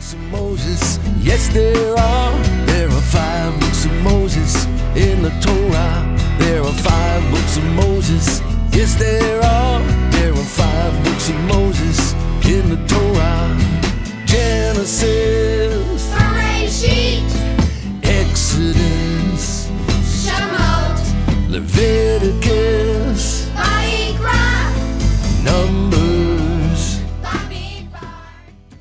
books of Moses. Yes, there are. There are 5 books of Moses in the Torah. There are 5 books of Moses. Yes, there